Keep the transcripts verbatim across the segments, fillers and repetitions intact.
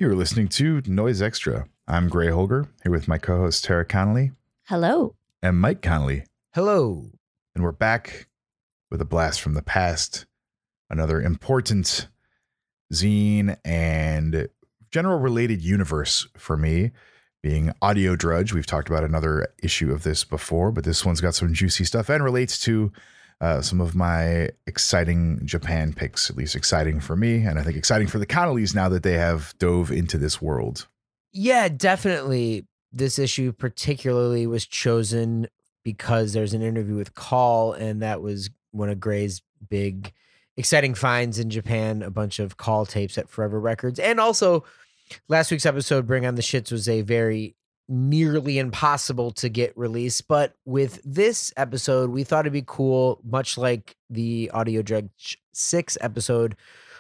You're listening to Noise Extra. I'm Gray Holger, here with my co-host Tara Connolly. Hello. And Mike Connolly. Hello. And we're back with a blast from the past. Another important zine and general related universe for me being Audio Drudge. We've talked about another issue of this before, but this one's got some juicy stuff and relates to uh, some of my exciting Japan picks, at least exciting for me. And I think exciting for the Connollys now that they have dove into this world. Yeah, definitely. This issue particularly was chosen because there's an interview with Call, and that was one of Gray's big exciting finds in Japan, a bunch of Call tapes at Forever Records. And also last week's episode, Bring on the Shits, was a very nearly impossible to get released. But with this episode, we thought it'd be cool, much like the Audio Drudge six episode,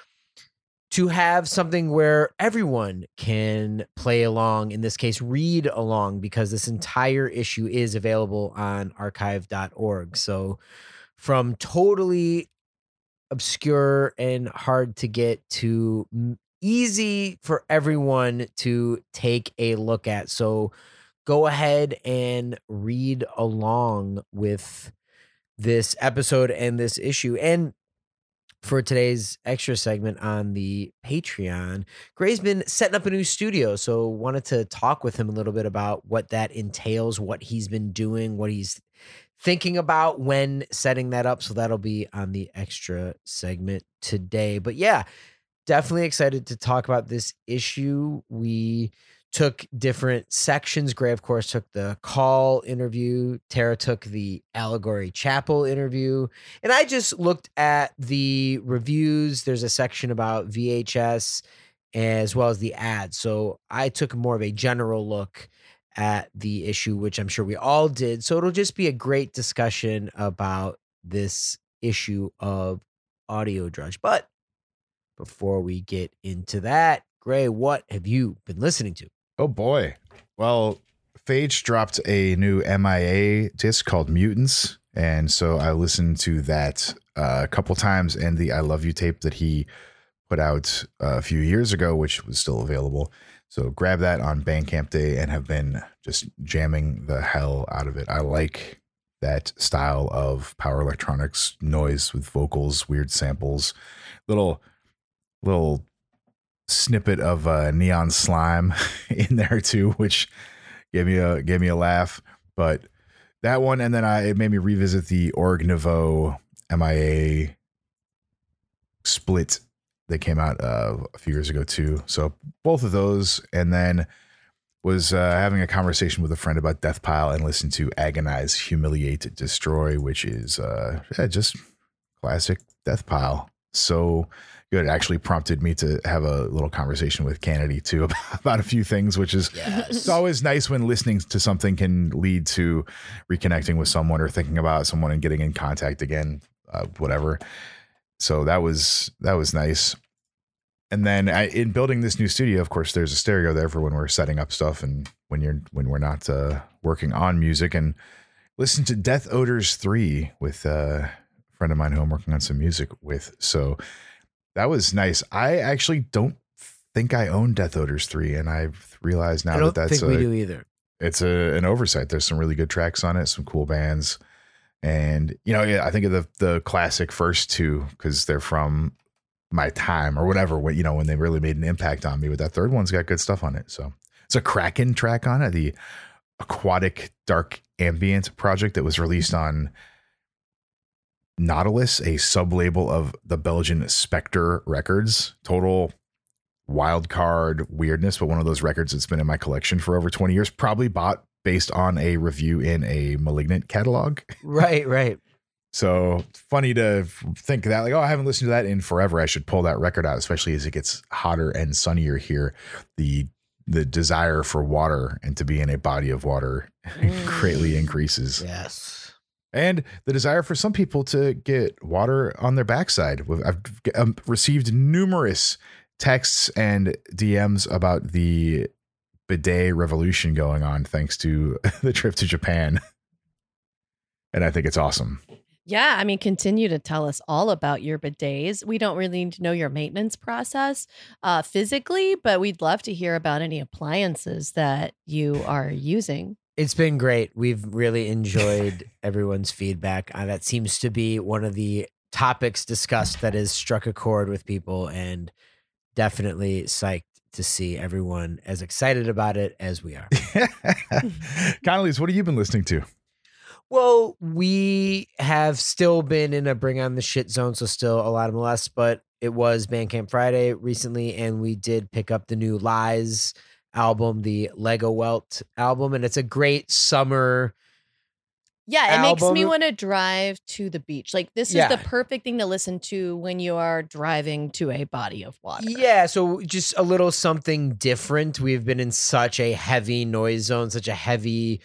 to have something where everyone can play along, in this case, read along, because this entire issue is available on archive dot org. So from totally obscure and hard to get to easy for everyone to take a look at. So go ahead and read along with this episode and this issue. And for today's extra segment on the Patreon, Gray's been setting up a new studio. So wanted to talk with him a little bit about what that entails, what he's been doing, what he's thinking about when setting that up. So that'll be on the extra segment today. But yeah, definitely excited to talk about this issue. We took different sections. Gray, of course, took the Call interview. Tara took the Allegory Chapel interview. And I just looked at the reviews. There's a section about V H S as well as the ads. So I took more of a general look at the issue, which I'm sure we all did. So it'll just be a great discussion about this issue of Audio Drudge. But before we get into that, Gray, what have you been listening to? Oh boy. Well, Phage dropped a new M I A disc called Mutants. And so I listened to that uh, a couple times, and the I Love You tape that he put out uh, a few years ago, which was still available. So grab that on Bandcamp Day and have been just jamming the hell out of it. I like that style of power electronics noise with vocals, weird samples, little little snippet of uh, Neon Slime in there too, which gave me a gave me a laugh. But that one, and then I it made me revisit the Org Nouveau M I A split that came out uh, a few years ago too. So both of those, and then was uh, having a conversation with a friend about Death Pile and listened to Agonize, Humiliate, Destroy, which is uh, yeah, just classic Death Pile. So good. It actually prompted me to have a little conversation with Kennedy too about, about a few things, which is yes. It's always nice when listening to something can lead to reconnecting with someone or thinking about someone and getting in contact again, uh, whatever. So that was that was nice. And then I, in building this new studio, of course, there's a stereo there for when we're setting up stuff and when you're when we're not uh, working on music. And listen to Death Odors three with uh, a friend of mine who I'm working on some music with. So that was nice. I actually don't think I own Death Odors three, and I've realized now I don't that that's think a, we do either. It's a, an oversight. There's some really good tracks on it, some cool bands. And, you know, yeah, I think of the the classic first two because they're from my time or whatever, when, you know, when they really made an impact on me. But that third one's got good stuff on it. So it's a Kraken track on it, the Aquatic Dark Ambient project that was released on Nautilus, a sub-label of the Belgian Spectre Records. Total wild card weirdness, but one of those records that's been in my collection for over twenty years, probably bought based on a review in a Malignant catalog. Right, right. So funny to think that, like, oh, I haven't listened to that in forever. I should pull that record out, especially as it gets hotter and sunnier here. The the desire for water and to be in a body of water mm. greatly increases. Yes. And the desire for some people to get water on their backside. I've um, received numerous texts and D Ms about the bidet revolution going on thanks to the trip to Japan. And I think it's awesome. Yeah, I mean, continue to tell us all about your bidets. We don't really need to know your maintenance process uh, physically, but we'd love to hear about any appliances that you are using. It's been great. We've really enjoyed everyone's feedback. Uh, that seems to be one of the topics discussed that has struck a chord with people, and definitely psyched to see everyone as excited about it as we are. Connolly's, what have you been listening to? Well, we have still been in a bring on the shit zone, so still a lot of molest, but it was Bandcamp Friday recently, and we did pick up the new Lies album, the Lego Welt album, and it's a great summer. Yeah, it makes me album. want to drive to the beach. Like, this is Yeah. the perfect thing to listen to when you are driving to a body of water. Yeah, so just a little something different. We've been in such a heavy noise zone, such a heavy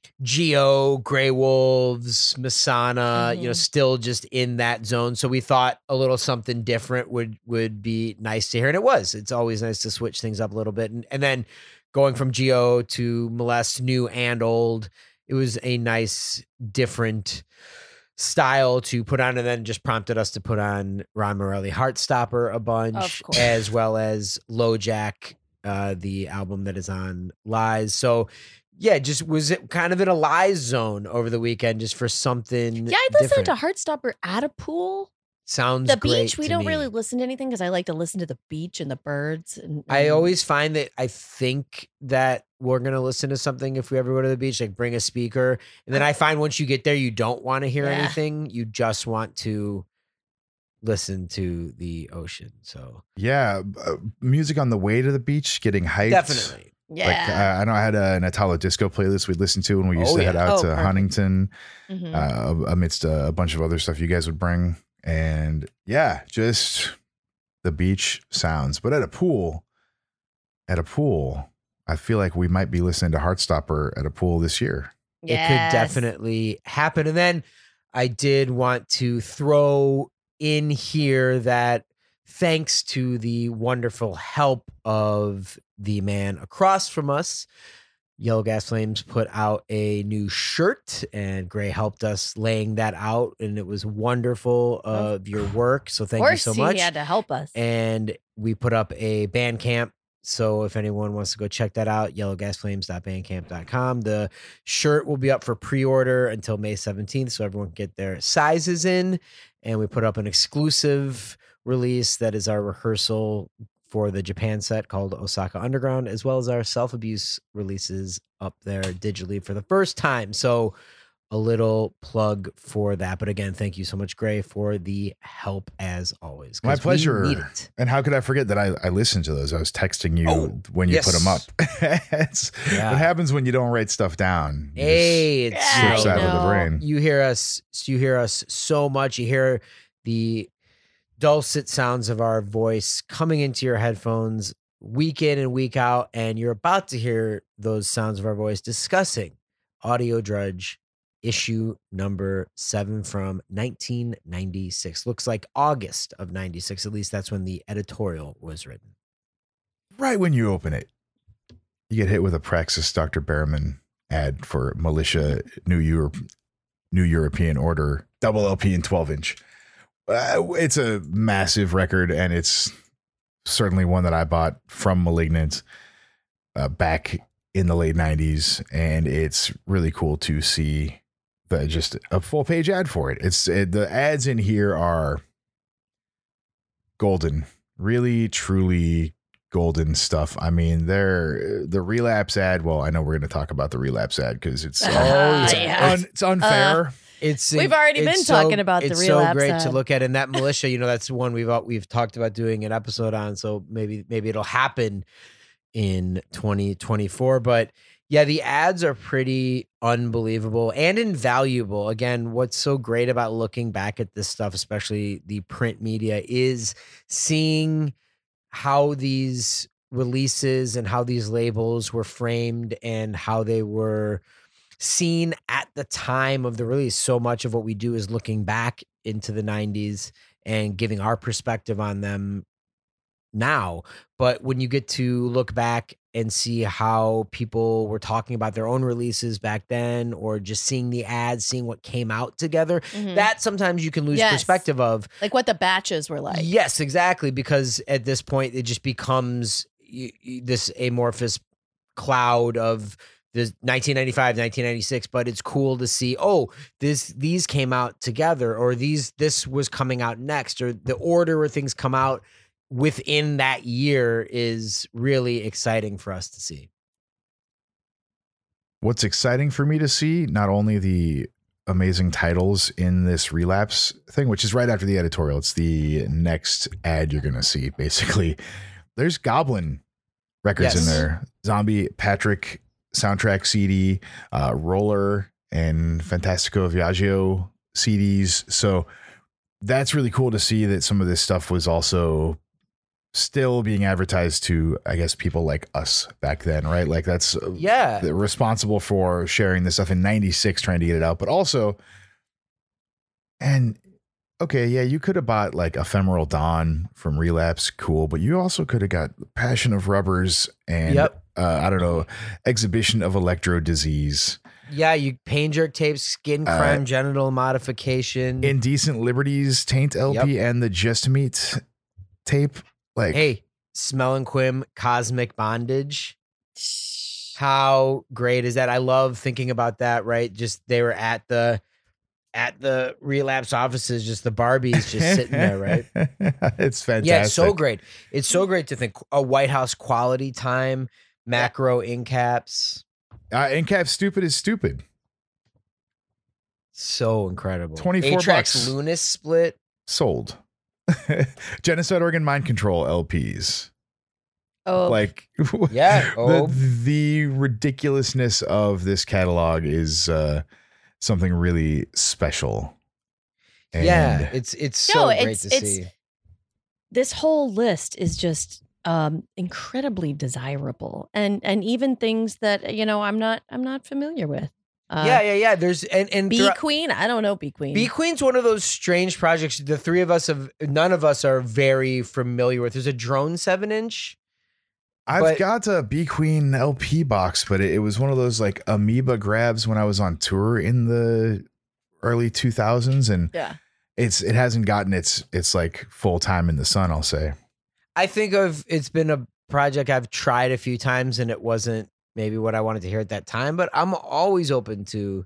Geo, Grey Wolves, Masana, you know, Mhm. still just in that zone. So we thought a little something different would would be nice to hear. And it was. It's always nice to switch things up a little bit. And, and then going from Geo to Molest, new and old, it was a nice, different style to put on, and then just prompted us to put on Ron Morelli Heartstopper a bunch, course. as well as LoJack, uh, the album that is on Lies. So yeah, just was it kind of in a Lies zone over the weekend, just for something. Yeah, I listened different. to Heartstopper at a pool. Sounds The great beach, we to don't me. really listen to anything because I like to listen to the beach and the birds. And, I and- always find that I think that we're gonna listen to something if we ever go to the beach, like bring a speaker, and then I find once you get there, you don't want to hear Yeah. anything. You just want to listen to the ocean. So Yeah, uh, music on the way to the beach, getting hyped. definitely. yeah. Like uh, I know I had a, an Italo disco playlist we'd listen to when we used Oh, to head yeah. out Oh, to perfect. Huntington, Mhm. uh, amidst a, a bunch of other stuff you guys would bring. And yeah, just the beach sounds. But at a pool, at a pool, I feel like we might be listening to Heartstopper at a pool this year. It could Yes. definitely happen. And then I did want to throw in here that thanks to the wonderful help of the man across from us, Yellow Gas Flames put out a new shirt, and Gray helped us laying that out, and it was wonderful of your work. So Of thank you course, so he much. had to help us. And we put up a Bandcamp. So if anyone wants to go check that out, yellow gas flames dot bandcamp dot com. The shirt will be up for pre-order until May seventeenth, so everyone can get their sizes in. And we put up an exclusive release that is our rehearsal for the Japan set called Osaka Underground, as well as our self-abuse releases up there digitally for the first time. So a little plug for that. But again, thank you so much, Gray, for the help as always. 'cause My we pleasure. need it. And how could I forget that I, I listened to those? I was texting you Oh, when you put yes. them up. It's Yeah. what happens when you don't write stuff down. You just Hey, it's Yeah, slips I out of the know. brain. you hear us you hear us so much. You hear the dulcet sounds of our voice coming into your headphones week in and week out, and you're about to hear those sounds of our voice discussing Audio Drudge issue number seven from nineteen ninety-six. Looks like August of ninety-six. At least that's when the editorial was written. Right when you open it, you get hit with a Praxis Doctor Behrman ad for Militia New Europe, New European Order double L P and twelve inch. Uh, it's a massive record, and it's certainly one that I bought from Malignant uh, back in the late nineties, and it's really cool to see the just a full page ad for it. It's it, the ads in here are golden, really, truly golden stuff. I mean, they're the Relapse ad. Well, I know we're going to talk about the Relapse ad because it's, Oh, it's, yeah. un, it's unfair. It's We've already it's been so- talking about the it's Relapse so great ad. to look at, and that Militia, you know, that's one we've al- we've talked about doing an episode on. So maybe maybe it'll happen in twenty twenty-four. But yeah, the ads are pretty unbelievable and invaluable. Again, what's so great about looking back at this stuff, especially the print media, is seeing how these releases and how these labels were framed and how they were seen at the time of the release. So much of what we do is looking back into the nineties and giving our perspective on them now. But when you get to look back and see how people were talking about their own releases back then, or just seeing the ads, seeing what came out together, Mhm. that sometimes you can lose Yes. perspective of. Like what the batches were like. Yes, exactly. Because at this point, it just becomes y- y- this amorphous cloud of the nineteen ninety-five, nineteen ninety-six. But it's cool to see, oh, this these came out together, or these this was coming out next, or the order where things come out within that year is really exciting for us to see. What's exciting for me to see, not only the amazing titles in this Relapse thing, which is right after the editorial, it's the next ad you're going to see, basically. There's Goblin records Yes. in there. Zombie Patrick soundtrack C D, uh, Roller, and Fantastico Viaggio C Ds. So that's really cool to see that some of this stuff was also still being advertised to, I guess, people like us back then, right? Like that's uh, Yeah. they're responsible for sharing this stuff in ninety-six, trying to get it out. But also, and okay, yeah, you could have bought like Ephemeral Dawn from Relapse, cool, but you also could have got Passion of Rubbers and Yep. uh, I don't know, Exhibition of Electro Disease, Yeah, you pain jerk tapes, skin Uh, crime, genital modification. Indecent Liberties Taint L P, and the Just Meat tape. Like, Hey, Smell and Quim, Cosmic Bondage. How great is that? I love thinking about that, right? Just they were at the at the Relapse offices, just the Barbies just sitting there, right? It's fantastic. Yeah, it's so great. It's so great to think a White House quality time, macro in caps. Uh, Incap Stupid is Stupid. So incredible. twenty-four A-Trax bucks. Lunas split. Sold. Genocide Organ Mind Control L Ps. Oh, Like, Yeah. the, Oh, the ridiculousness of this catalog is uh, something really special. And yeah. It's it's so No, great it's- to it's- see. this whole list is just um incredibly desirable, and and even things that you know I'm not I'm not familiar with. Uh, yeah, yeah, yeah. There's and and Bee throughout- Queen. I don't know Bee Queen. Bee Queen's one of those strange projects. The three of us have none of us are very familiar with. There's a drone seven inch. I've but- got a Bee Queen L P box, but it, it was one of those like amoeba grabs when I was on tour in the early two thousands, and Yeah. it's it hasn't gotten its it's like full time in the sun, I'll say. I think of it's been a project I've tried a few times and it wasn't maybe what I wanted to hear at that time, but I'm always open to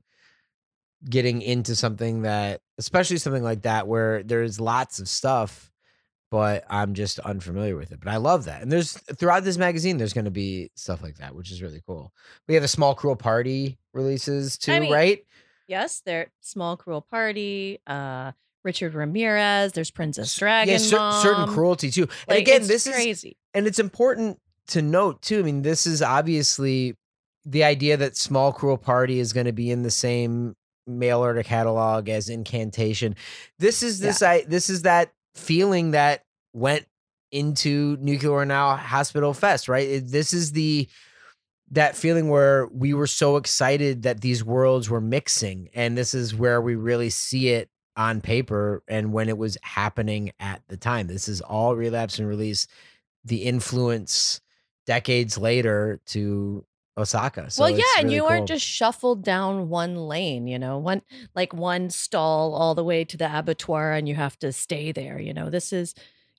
getting into something that, especially something like that, where there's lots of stuff, but I'm just unfamiliar with it. But I love that. And there's throughout this magazine, there's going to be stuff like that, which is really cool. We have a Small Cruel Party releases too, I mean, right? Yes, they're Small Cruel Party, uh, Richard Ramirez. There's Princess Dragon Yeah, cer- Mom. certain cruelty too. And Like, again, it's this is crazy. and it's important to note too. I mean, this is obviously the idea that Small Cruel Party is going to be in the same mail order catalog as Incantation. This is this I this is that feeling that went into Nuclear Now Hospital Fest, right? It- this is the that feeling where we were so excited that these worlds were mixing, and this is where we really see it on paper and when it was happening at the time. This is all Relapse and Release, the influence decades later to Osaka. So well, yeah, it's and really you cool. aren't just shuffled down one lane, you know, one like one stall all the way to the abattoir, and you have to stay there. You know, this is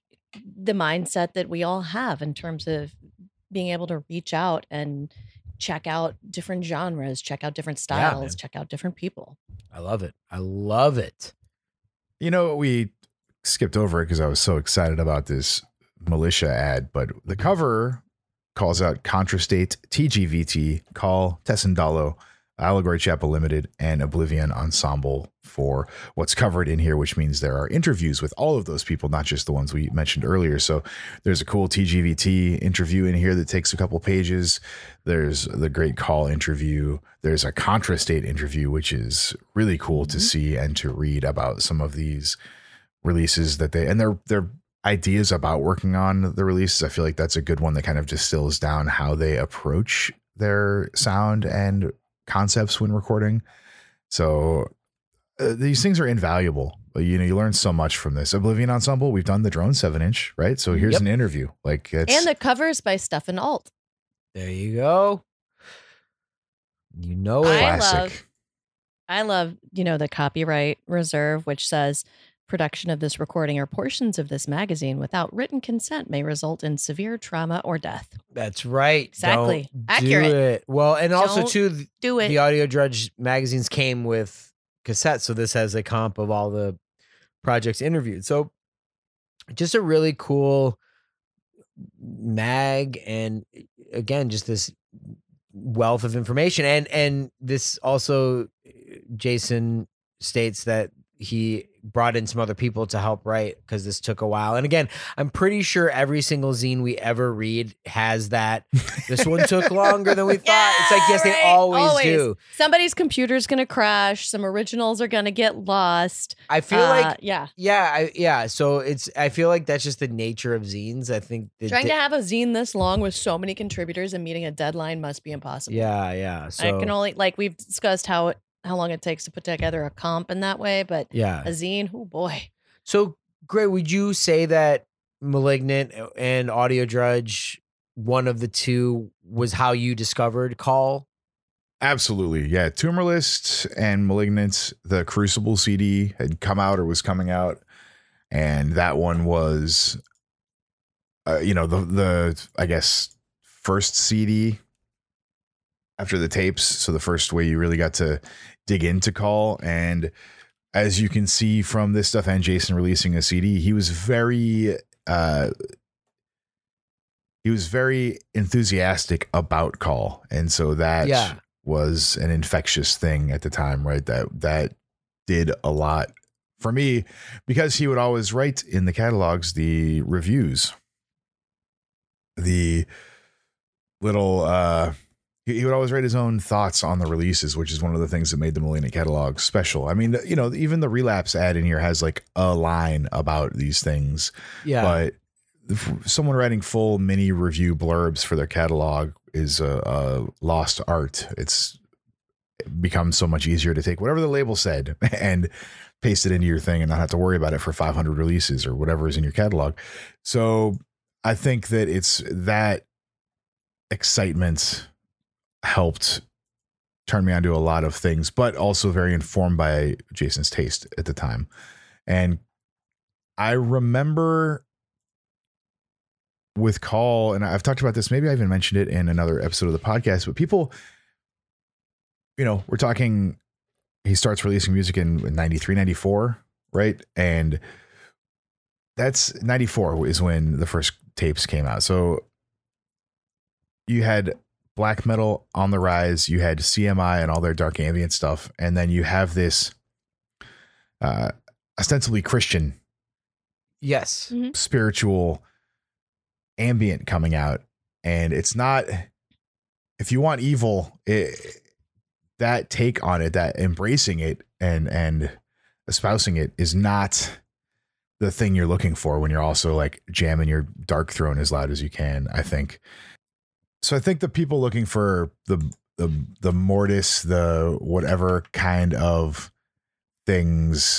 the mindset that we all have in terms of being able to reach out and check out different genres, check out different Yeah, styles, man. check out different people. I love it. I love it. You know, we skipped over it because I was so excited about this militia ad, but the cover calls out Contrastate, T G V T, Call, Tessendalo, Allegory Chapel Limited, and Oblivion Ensemble for what's covered in here, which means there are interviews with all of those people, not just the ones we mentioned earlier. So there's a cool T G V T interview in here that takes a couple pages. There's the Great Call interview. There's a Contrastate interview, which is really cool to see and to read about some of these releases that they, and their, their ideas about working on the releases. I feel like that's a good one that kind of distills down how they approach their sound and concepts when recording. So uh, these things are invaluable. You know, you learn so much from this. Oblivion Ensemble, we've done the drone seven inch, right? So here's Yep. an interview. Like it's And the covers by Stefan Alt. There you go. You know it. I classic. love- I love, you know, the copyright reserve, which says production of this recording or portions of this magazine without written consent may result in severe trauma or death. That's right. Exactly. Don't Accurate. Do it. Well, and also Don't too, th- Do it. the Audio Drudge magazines came with cassettes, so this has a comp of all the projects interviewed. So just a really cool mag, and again, just this wealth of information. And and this also, Jason states that he brought in some other people to help write because this took a while. And again, I'm pretty sure every single zine we ever read has that. This one took longer than we thought. It's like, yes, they right. always, do. Somebody's computer's going to crash. Some originals are going to get lost. I feel Uh, like, yeah. yeah, I, yeah. So it's, I feel like that's just the nature of zines. I think that Trying they- to have a zine this long with so many contributors and meeting a deadline must be impossible. yeah, yeah. So I can only, like, we've discussed how how long it takes to put together a comp in that way, but yeah. a zine, oh boy. So, Gray, would you say that Malignant and Audio Drudge, one of the two, was how you discovered Call? Absolutely. Yeah. Tumor List and Malignant, the Crucible C D had come out or was coming out. And that one was, uh, you know, the, the, I guess, first C D after the tapes. So the first way you really got to dig into Call. And as you can see from this stuff and Jason releasing a C D, he was very, uh, he was very enthusiastic about Call. And so that Yeah. was an infectious thing at the time, right? That, that did a lot for me because he would always write in the catalogs, the reviews, the little, uh, he would always write his own thoughts on the releases, which is one of the things that made the Malignant catalog special. I mean, you know, even the Relapse ad in here has like a line about these things, Yeah. but someone writing full mini review blurbs for their catalog is a, a lost art. It's become so much easier to take whatever the label said and paste it into your thing and not have to worry about it for five hundred releases or whatever is in your catalog. So I think that it's that excitement helped turn me on to a lot of things, but also very informed by Jason's taste at the time. And I remember with Call, and I've talked about this, maybe I even mentioned it in another episode of the podcast, but people, you know, we're talking, he starts releasing music in ninety-three, ninety-four, right? And that's ninety-four is when the first tapes came out. So you had black metal on the rise, you had C M I and all their dark ambient stuff, and then you have this uh ostensibly Christian Yes. Mm-hmm. spiritual ambient coming out. And it's not, if you want evil, it, that take on it, that embracing it and and espousing it is not the thing you're looking for when you're also like jamming your Dark Throne as loud as you can, I think. So I think the people looking for the the the Mortis, the whatever kind of things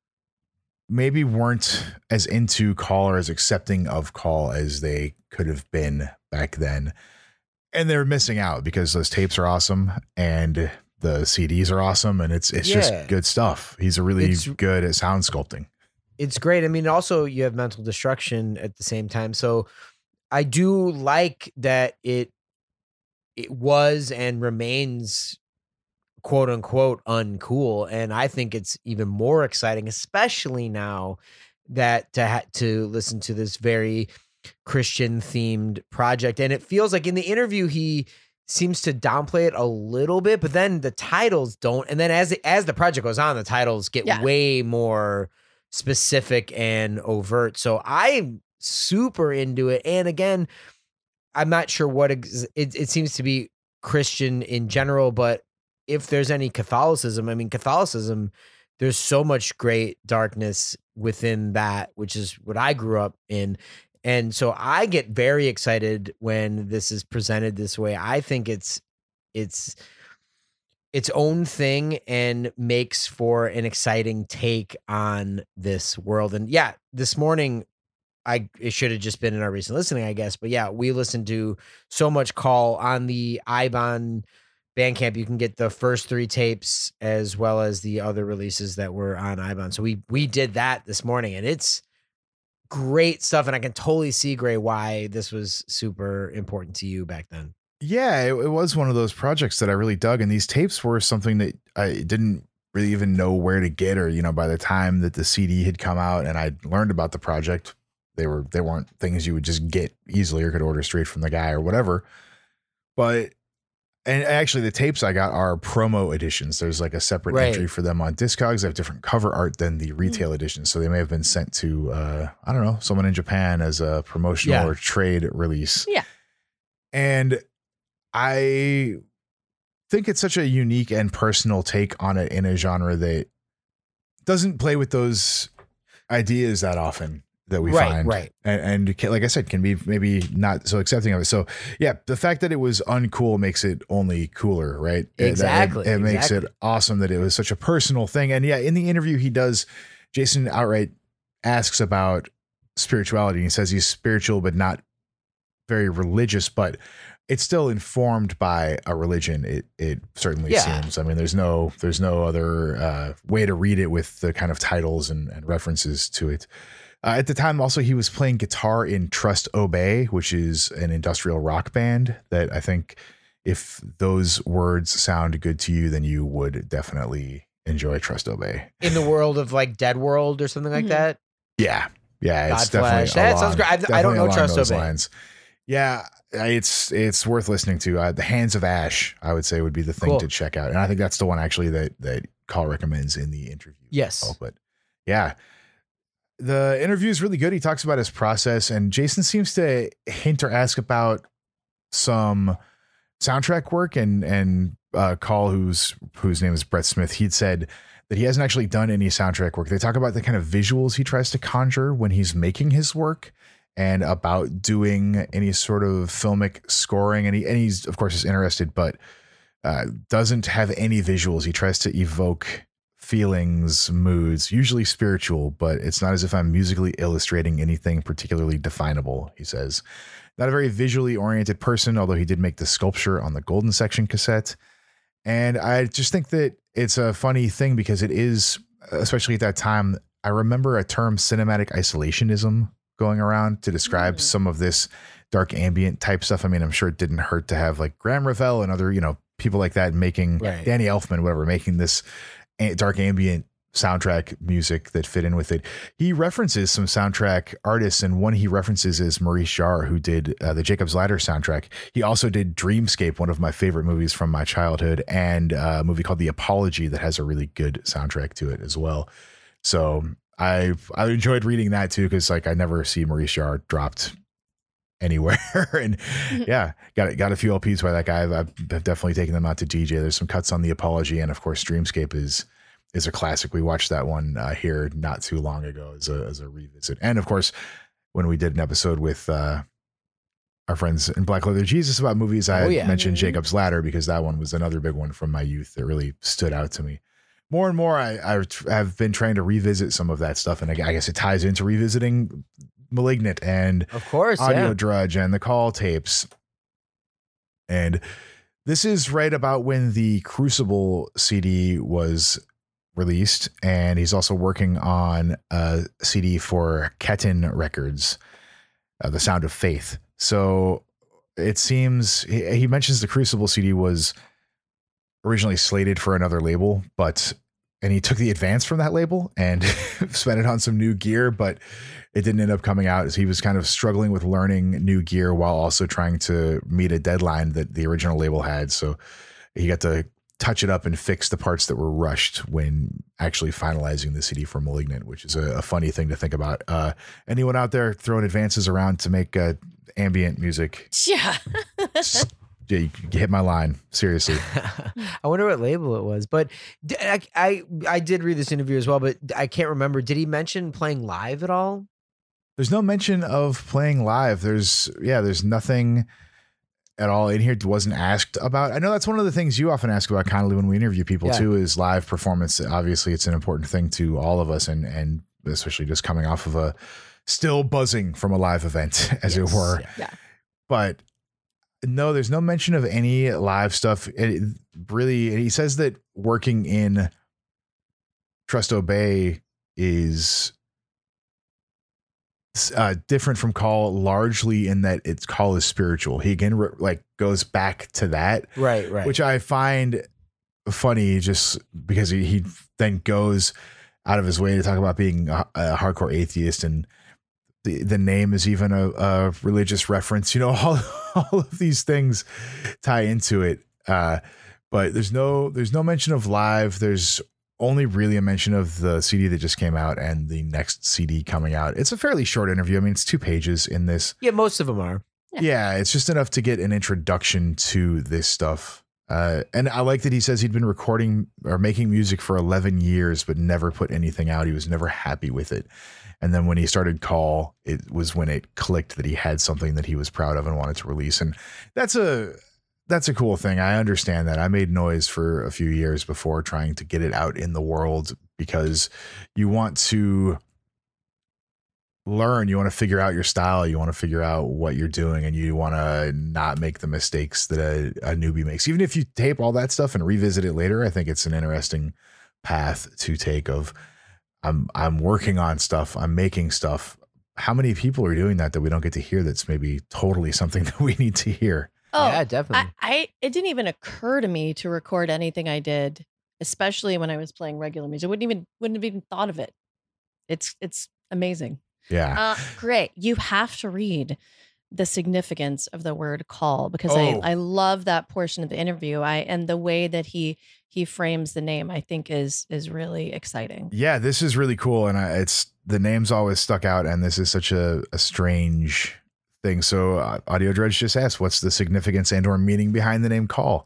maybe weren't as into Call or as accepting of Call as they could have been back then. And they're missing out because those tapes are awesome and the C Ds are awesome and it's it's Yeah. just good stuff. He's a really It's- good at sound sculpting. It's great. I mean, also you have Mental Destruction at the same time. So I do like that it it was and remains quote unquote uncool, and I think it's even more exciting, especially now that to ha- to listen to this very Christian themed project. And it feels like in the interview he seems to downplay it a little bit, but then the titles don't. And then as as the project goes on, the titles get Yeah. way more specific and overt. So I'm super into it. And again, I'm not sure what ex- it, it seems to be Christian in general, but if there's any Catholicism, I mean, Catholicism, there's so much great darkness within that, which is what I grew up in. And so I get very excited when this is presented this way. I think it's, it's, its own thing and makes for an exciting take on this world. And yeah, this morning, I it should have just been in our recent listening, I guess. But yeah, we listened to So Much Call on the Eibon Bandcamp. You can get the first three tapes as well as the other releases that were on Eibon. So we we did that this morning, and it's great stuff. And I can totally see, Gray, why this was super important to you back then. Yeah, it, it was one of those projects that I really dug, and these tapes were something that I didn't really even know where to get, or, you know, by the time that the C D had come out and I learned about the project, they were they weren't things you would just get easily or could order straight from the guy or whatever. But and actually the tapes I got are promo editions. There's like a separate Right. entry for them on Discogs. They have different cover art than the retail mm. editions, so they may have been sent to uh, I don't know, someone in Japan as a promotional Yeah. or trade release. Yeah, and I think it's such a unique and personal take on it in a genre that doesn't play with those ideas that often that we Right, find. right. And, and can, like I said, can be maybe not so accepting of it. So yeah, the fact that it was uncool makes it only cooler, right? It- Exactly, It, it makes exactly. it awesome that it was such a personal thing. And yeah, in the interview, he does, Jason outright asks about spirituality. He says he's spiritual, but not very religious, but it's still informed by a religion. It it certainly Yeah. seems. I mean, there's no there's no other uh, way to read it with the kind of titles and, and references to it. Uh, at the time, also, he was playing guitar in Trust Obey, which is an industrial rock band that I think if those words sound good to you, then you would definitely enjoy Trust Obey. In the world of like Dead World or something like Mhm. that. Yeah. Yeah. It's Godflesh. definitely That along- sounds great. I- I don't definitely know along Trust those Obey. lines. Yeah. It's it's worth listening to. Uh, the Hands of Ash, I would say, would be the thing Cool. to check out. And I think that's the one actually that that Carl recommends in the interview. Yes. Oh, but yeah, the interview is really good. He talks about his process, and Jason seems to hint or ask about some soundtrack work. And and uh, Carl, whose whose name is Brett Smith, he'd said that he hasn't actually done any soundtrack work. They talk about the kind of visuals he tries to conjure when he's making his work, and about doing any sort of filmic scoring. And, he, and he's, of course, is interested, but uh, doesn't have any visuals. He tries to evoke feelings, moods, usually spiritual, but it's not as if I'm musically illustrating anything particularly definable, he says. Not a very visually oriented person, although he did make the sculpture on the Golden Section cassette. And I just think that it's a funny thing because it is, especially at that time, I remember a term, cinematic isolationism, going around to describe Mm. some of this dark ambient type stuff. I mean, I'm sure it didn't hurt to have like Graham Revell and other, you know, people like that making Right. Danny Elfman, whatever, making this a- dark ambient soundtrack music that fit in with it. He references some soundtrack artists, and one he references is Maurice Jarre, who did uh, the Jacob's Ladder soundtrack. He also did Dreamscape, one of my favorite movies from my childhood, and uh, a movie called The Apology that has a really good soundtrack to it as well. So I I enjoyed reading that too, because like I never see Maurice Jarre dropped anywhere. And yeah, got got a few L Ps by that guy. I've, I've definitely taken them out to D J. There's some cuts on The Apology, and of course Dreamscape is is a classic. We watched that one uh, here not too long ago as a as a revisit. And of course, when we did an episode with uh, our friends in Black Leather Jesus about movies, I Oh, had yeah. mentioned Mhm. Jacob's Ladder because that one was another big one from my youth that really stood out to me. More and more, I, I have been trying to revisit some of that stuff, and I, I guess it ties into revisiting Malignant and Of course. Audio Yeah. Drudge and the Call tapes. And this is right about when the Crucible C D was released, and he's also working on a C D for Ketten Records, uh, The Sound of Faith. So it seems he, he mentions the Crucible C D was originally slated for another label, but and he took the advance from that label and spent it on some new gear, but it didn't end up coming out as he was kind of struggling with learning new gear while also trying to meet a deadline that the original label had. So he got to touch it up and fix the parts that were rushed when actually finalizing the C D for Malignant, which is a, a funny thing to think about. Uh, anyone out there throwing advances around to make uh, ambient music? Yeah. Yeah, you hit my line. Seriously. I wonder what label it was, but d- I, I I did read this interview as well, but I can't remember. Did he mention playing live at all? There's no mention of playing live. There's yeah, there's nothing at all in here wasn't asked about. I know that's one of the things you often ask about, Connolly, when we interview people Yeah. too, is live performance. Obviously, it's an important thing to all of us, and and especially just coming off of a still buzzing from a live event, as Yes. it were. Yeah. Yeah. But no, there's no mention of any live stuff. It really, he says that working in Trust Obey is uh, different from Call, largely in that its Call is spiritual. He again re- like goes back to that, Right, right. which I find funny, just because he, he then goes out of his way to talk about being a, a hardcore atheist, and the the name is even a, a religious reference. You know, all all of these things tie into it. Uh, but there's no there's no mention of live. There's only really a mention of the C D that just came out and the next C D coming out. It's a fairly short interview. I mean, it's two pages in this. yeah, most of them are. Yeah. Yeah, it's just enough to get an introduction to this stuff. Uh, and I like that he says he'd been recording or making music for eleven years, but never put anything out. He was never happy with it. And then when he started Call, it was when it clicked that he had something that he was proud of and wanted to release. And that's a that's a cool thing. I understand that. I made noise for a few years before trying to get it out in the world, because you want to learn, you want to figure out your style, you want to figure out what you're doing, and you want to not make the mistakes that a, a newbie makes. Even if you tape all that stuff and revisit it later, I think it's an interesting path to take of I'm I'm working on stuff, I'm making stuff. How many people are doing that that we don't get to hear? That's maybe totally something that we need to hear. Oh, yeah, definitely. I, I it didn't even occur to me to record anything I did, especially when I was playing regular music. I wouldn't even wouldn't have even thought of it. It's it's amazing. Yeah. Uh, great. You have to read the significance of the word call, because Oh. I, I love that portion of the interview. I and the way that he he frames the name, I think is is really exciting. Yeah, this is really cool, and I, it's the name's always stuck out, and this is such a, a strange thing. So, uh, Audio Dredge just asked, "What's the significance and/or meaning behind the name Call?"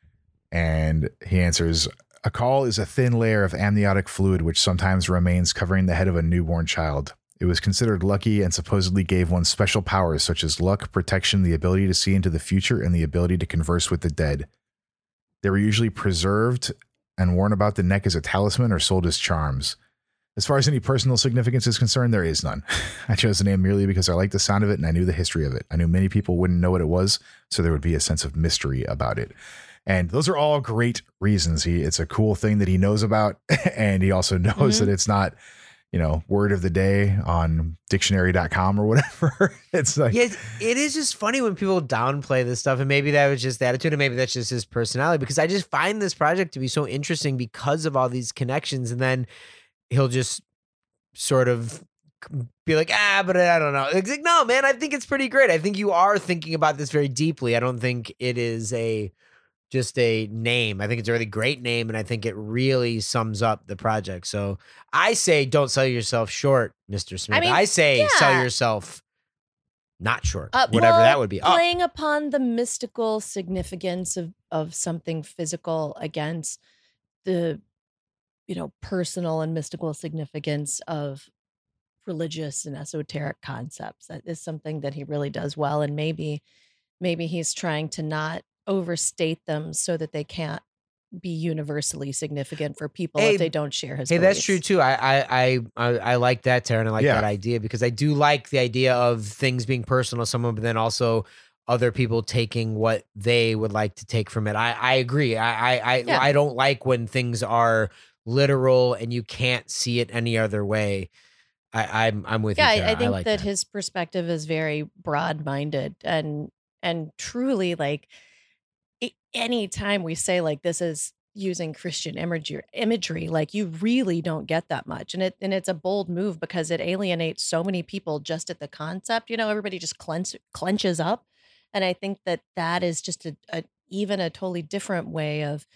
And he answers, "A call is a thin layer of amniotic fluid which sometimes remains covering the head of a newborn child. It was considered lucky and supposedly gave one special powers such as luck, protection, the ability to see into the future, and the ability to converse with the dead. They were usually preserved and worn about the neck as a talisman or sold as charms. As far as any personal significance is concerned, there is none. I chose the name merely because I liked the sound of it and I knew the history of it. I knew many people wouldn't know what it was, so there would be a sense of mystery about it." And those are all great reasons. He It's a cool thing that he knows about, and he also knows Mhm. that it's not, you know, word of the day on dictionary dot com or whatever. It's like, Yeah, it- it is just funny when people downplay this stuff, and maybe that was just the attitude, and maybe that's just his personality, because I just find this project to be so interesting because of all these connections, and then he'll just sort of be like, ah, but I don't know. It's like, no, man, I think it's pretty great. I think you are thinking about this very deeply. I don't think it is a just a name. I think it's a really great name, and I think it really sums up the project. So I say, don't sell yourself short, Mister Smith. I, mean, say, sell yeah. yourself not short, Uh, whatever well, that would be. Oh, Playing upon the mystical significance of of something physical against the, you know, personal and mystical significance of religious and esoteric concepts. That is something that he really does well, and maybe maybe he's trying to not overstate them so that they can't be universally significant for people Hey, if they don't share his hey, that's beliefs. true too. I I I I, I like that, Taryn. I like Yeah. that idea, because I do like the idea of things being personal to someone, but then also other people taking what they would like to take from it. I I agree. I I I, Yeah. I don't like when things are literal and you can't see it any other way. I, I'm I'm with Yeah, you. I, Taryn. I think like that, his perspective is very broad-minded and and truly like a- anytime we say like this is using Christian imagery, imagery, like you really don't get that much, and it and it's a bold move because it alienates so many people just at the concept. You know, everybody just clench, clenches up, and I think that that is just a, a even a totally different way of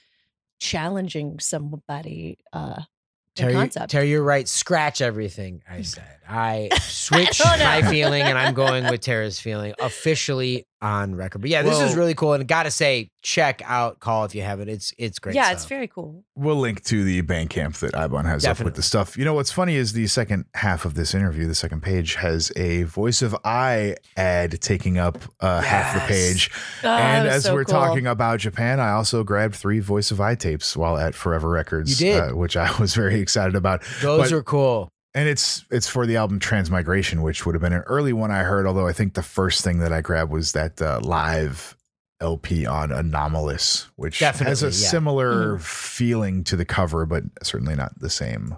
challenging somebody. Uh, the Terry, concept. Terry, you're right. Scratch everything I said. I switched Oh, no. my feeling and I'm going with Tara's feeling officially on record. But yeah, this Well- is really cool. And gotta say, check out Call if you haven't. It's it's great. yeah, stuff. it's very cool. We'll link to the Bandcamp that Ibon has up Definitely. with the stuff. You know what's funny is the second half of this interview, the second page, has a Voice of I ad taking up uh, half the Yes. page. Oh, and that was as so we're cool. talking about Japan, I also grabbed three Voice of I tapes while at Forever Records, You did. Uh, which I was very excited about. Those But- are cool. And it's it's for the album Transmigration, which would have been an early one I heard, although I think the first thing that I grabbed was that uh, live L P on Anomalous, which has Definitely, a yeah. similar feeling to the cover, but certainly not the same.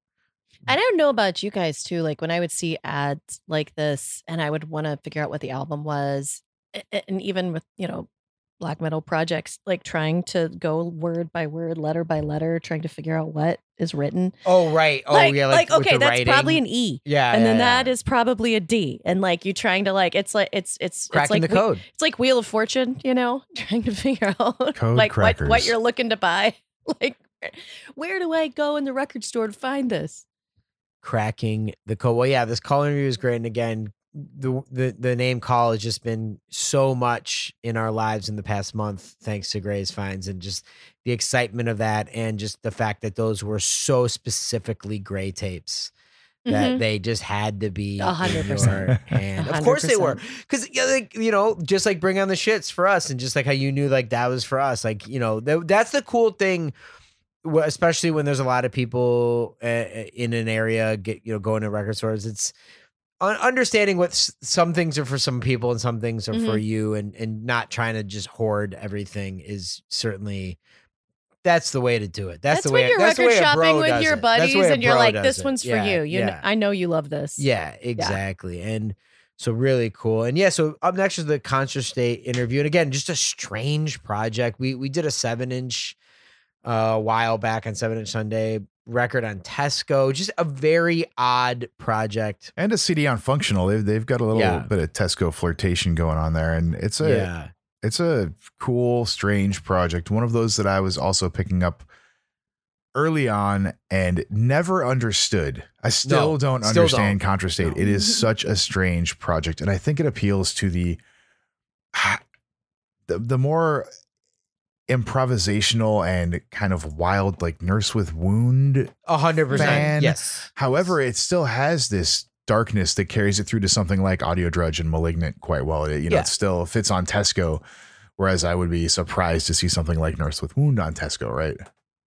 I don't know about you guys too. Like when I would see ads like this and I would want to figure out what the album was, a- a- and even with, you know, black metal projects, like trying to go word by word, letter by letter, trying to figure out what is written. Oh, right. Oh, like, yeah. Like, with okay, the that's writing. probably an E. Yeah. And yeah, then yeah. that is probably a D. And like you trying to like, it's like, it's, it's, it's cracking like, the whe- code. it's like Wheel of Fortune, you know, trying to figure out Code like what, what crackers. you're looking to buy. Like, where do I go in the record store to find this? Cracking the code. Well, yeah, this call interview is great. And again, the, the the name Call has just been so much in our lives in the past month, thanks to Gray's Finds, and just the excitement of that, and just the fact that those were so specifically Gray tapes that Mhm. they just had to be A hundred in your percent. hand. A Of hundred course they were, percent. because yeah, like, you know, just like Bring on the Shits for us, and just like how you knew like that was for us. Like, you know, th- that's the cool thing. wh- Especially when there's a lot of people uh, in an area, get you know, going to record stores. It's un- understanding what s- some things are for some people and some things are for you, and and not trying to just hoard everything is certainly that's the way to do it. That's, That's the way. when you're that's the record way a shopping bro with does your it. That's the buddies way a and you're bro like, does this it. one's for Yeah, you. You, kn- yeah. I know you love this. Yeah, exactly. And so really cool. And yeah, so up next is the Concert State interview. And again, just a strange project. We we did a seven inch uh, a while back on Seven Inch Sunday, record on Tesco. Just a very odd project. And a C D on Functional. They've, they've got a little Yeah. bit of Tesco flirtation going on there. And it's a yeah. it's a cool, strange project. One of those that I was also picking up early on and never understood. I still No, don't still understand don't. Contra State. No. It is such a strange project. And I think it appeals to the the, the more improvisational and kind of wild, like Nurse with Wound. A hundred Fan. percent. Yes. However, it still has this darkness that carries it through to something like Audio Drudge and Malignant quite well. It, you know, Yeah. it still fits on Tesco, whereas I would be surprised to see something like Nurse with Wound on Tesco, right?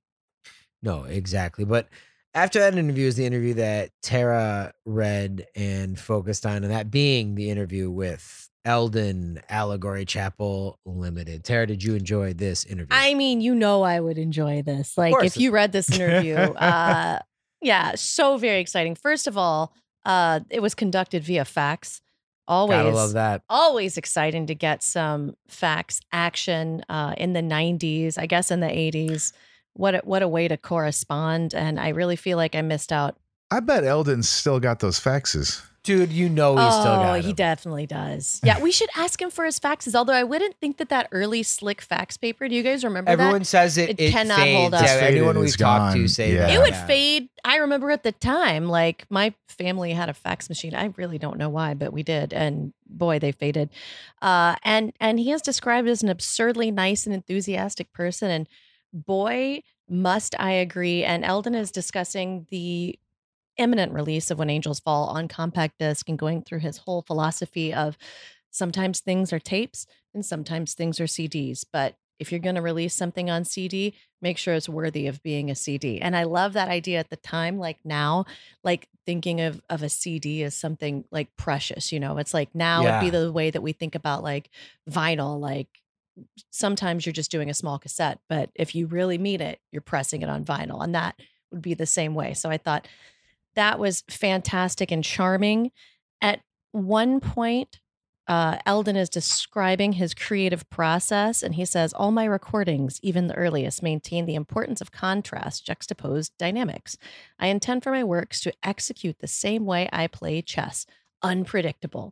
No, exactly. But after that interview is the interview that Tara read and focused on, and that being the interview with Eldon Allegory Chapel Limited. Tara, did you enjoy this interview? I mean, you know, I would enjoy this. Like, course. if you read this interview, uh, yeah, so very exciting. First of all, uh, it was conducted via fax. Always, Gotta love that. always exciting to get some fax action uh, in the nineties, I guess in the eighties. What a, what a way to correspond. And I really feel like I missed out. I bet Eldon's still got those faxes. Dude, you know he's still Oh, got he him. definitely does. Yeah, we should ask him for his faxes. Although I wouldn't think that that early slick fax paper. Do you guys remember Everyone that? says it, It it cannot fades. hold up. Yeah, It's faded, anyone it's we've talked to gone. say Yeah. that. It would Yeah. fade. I remember at the time, like my family had a fax machine. I really don't know why, but we did, and boy, they faded. Uh, and and he is described as an absurdly nice and enthusiastic person, and boy, must I agree. And Eldon is discussing the imminent release of When Angels Fall on compact disc and going through his whole philosophy of sometimes things are tapes and sometimes things are C Ds, but if you're going to release something on C D, make sure it's worthy of being a C D. And I love that idea at the time, like now, like thinking of, of a C D as something like precious, you know, it's like now it'd be Yeah. the way that we think about like vinyl, like sometimes you're just doing a small cassette, but if you really mean it, you're pressing it on vinyl, and that would be the same way. So I thought that was fantastic and charming. At one point, uh, Eldon is describing his creative process, and he says, all my recordings, even the earliest, maintain the importance of contrast, juxtaposed dynamics. I intend for my works to execute the same way I play chess, unpredictable.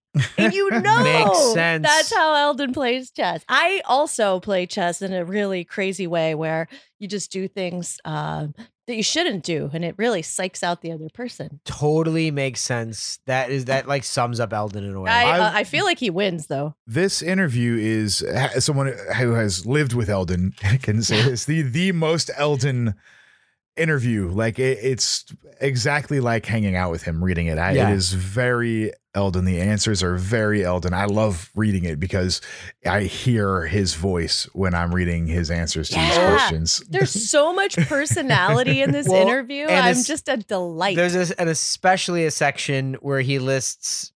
And you know Makes sense. that's how Eldon plays chess. I also play chess in a really crazy way where you just do things uh, that you shouldn't do, and it really psychs out the other person. Totally makes sense. That is that like sums up Eldon in a way. I, uh, I've- I feel like he wins, though. This interview is ha- someone who has lived with Eldon can say this, the the most Eldon interview. Like it, it's exactly like hanging out with him, reading it. I, Yeah. It is very Eldon. The answers are very Eldon. I love reading it because I hear his voice when I'm reading his answers to these Yeah. questions. There's so much personality in this Well, interview. and I'm it's- just a delight. There's a, and especially a section where he lists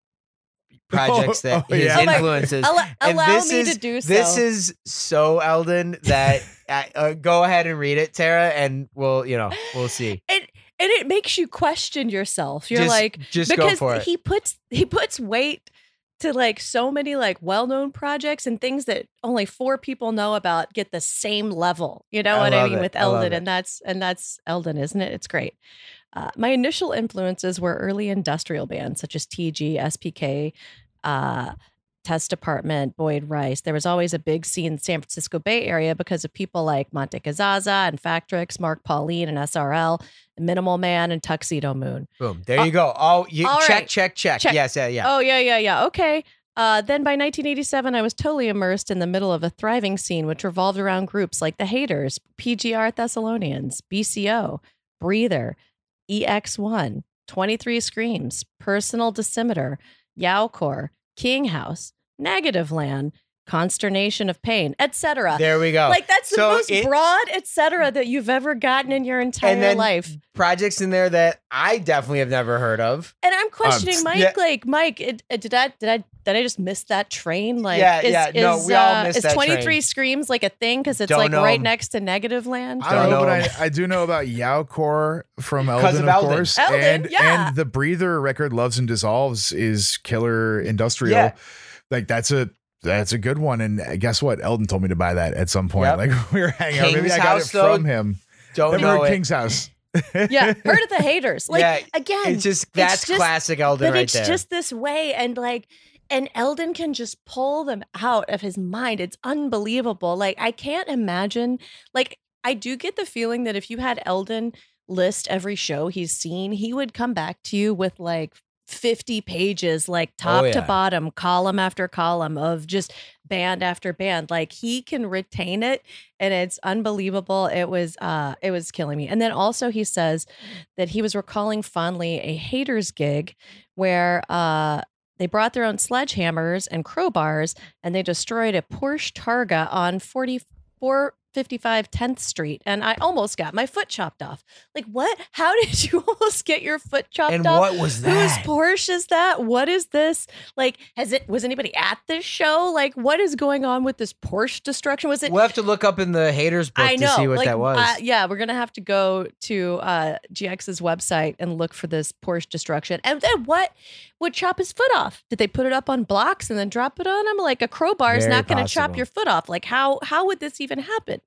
projects that Oh, his yeah. Oh my- influences. Allow, And allow this me is- to do so. This is so Eldon that uh, uh, go ahead and read it, Tara, and we'll you know we'll see. and and it makes you question yourself. You're Just- like, just go because for it. he puts he puts weight to like so many like well-known projects and things that only four people know about get the same level. You know I what I love mean it. with I love Eldon, it. and that's and that's Eldon, isn't it? It's great. Uh, my initial influences were early industrial bands such as T G, S P K, uh, Test Department, Boyd Rice. There was always a big scene in the San Francisco Bay Area because of people like Monte Cazaza and Factrix, Mark Pauline and S R L, Minimal Man and Tuxedo Moon. Boom. There you go. Oh, you all check, right. check, check, Check. Yes, yeah, yeah. Oh, yeah, yeah, yeah. Okay. Uh, then by nineteen eighty-seven, I was totally immersed in the middle of a thriving scene, which revolved around groups like The Haters, P G R Thessalonians, B C O, Breather, E X one, twenty-three Screams, Personal Decimeter, Yowcore, King House, Negative Land, Consternation of Pain, et cetera. There we go. Like that's the So most it- broad, et cetera, that you've ever gotten in your entire and then life. projects in there that I definitely have never heard of. And I'm questioning Mike. yeah. Like Mike, it, it- did I did I did I just miss that train? Like, Yeah, is, yeah, no, is, we all uh, missed is that twenty-three train. Screams like a thing because it's Don't like know. right next to Negative Land? I don't know, Don't but know. I, I do know about Yowcore from 'Cause Eldon, of of Eldon. course, Eldon, and yeah. and the Breather record "Loves and Dissolves" is killer industrial. Yeah. Like that's a that's a good one. And guess what? Eldon told me to buy that at some point. Yep. Like we were hanging out. Maybe King's I got House, it though? from him. Don't Never know heard it. King's House. Yeah, heard of the Haters. Like Yeah, again, It's just that's just- classic Eldon but right it's there. just this way, and like, and Eldon can just pull them out of his mind. It's unbelievable. Like I can't imagine. Like I do get the feeling that if you had Eldon list every show he's seen, he would come back to you with like fifty pages, like top Oh, to yeah. bottom, column after column of just band after band. Like he can retain it, and it's unbelievable. It was uh it was killing me. And then also he says that he was recalling fondly a Haters gig where uh they brought their own sledgehammers and crowbars and they destroyed a Porsche Targa on forty-four fifty-five tenth Street. And I almost got my foot chopped off. Like, what? How did you almost get your foot chopped and off? what was Whose that? Porsche is that? What is this? Like, has it, was anybody at this show? Like, what is going on with this Porsche destruction? Was it, We'll have to look up in the haters book I know, to see what like, that was. Uh, yeah, we're gonna have to go to uh, G X's website and look for this Porsche destruction. And then what would chop his foot off? Did they put it up on blocks and then drop it on him? Like a crowbar is Very not going to chop possible. your foot off. Like how how would this even happen?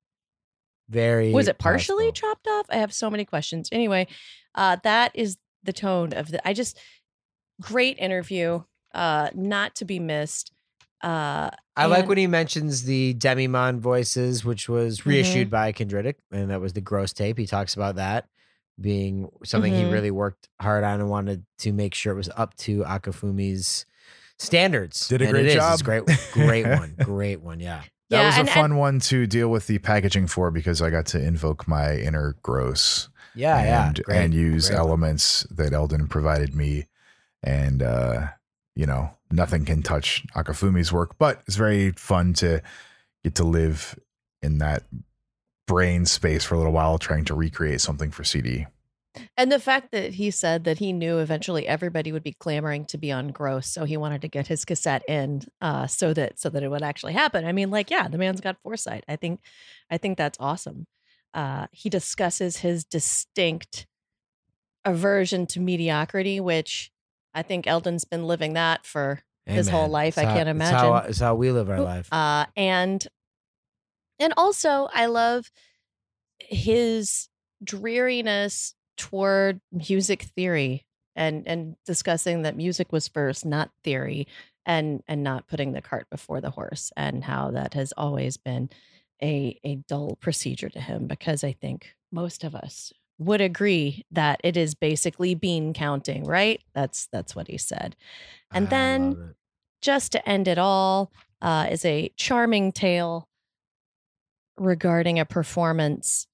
Very Was it partially possible. chopped off? I have so many questions. Anyway, uh, that is the tone of the. I just great interview, uh, not to be missed. Uh, I like and- when he mentions the Demimon voices, which was reissued by Kendrick, and that was the gross tape. He talks about that being something Mhm. he really worked hard on and wanted to make sure it was up to Akafumi's standards. Did a And great it is. job. It's great, great one, great one. Yeah, That Yeah, was a and- fun one to deal with the packaging for because I got to invoke my inner gross yeah, and yeah. Great, and use great one. elements that Eldon provided me. And uh, you know, nothing can touch Akafumi's work, but it's very fun to get to live in that brain space for a little while trying to recreate something for C D. And the fact that he said that he knew eventually everybody would be clamoring to be on Gross, so he wanted to get his cassette in, uh, so that so that it would actually happen. I mean, like, yeah, the man's got foresight. I think, I think that's awesome. Uh, he discusses his distinct aversion to mediocrity, which I think Eldon's been living that for his whole Amen. life. It's I how- can't It's imagine. how, it's how we live our life. Uh, and and also I love his dreariness toward music theory and and discussing that music was first, not theory. and and not putting the cart before the horse, and how that has always been a a dull procedure to him, because I think most of us would agree that it is basically bean counting, right? That's that's what he said. And I then love it. just to end it all, uh, is a charming tale regarding a performance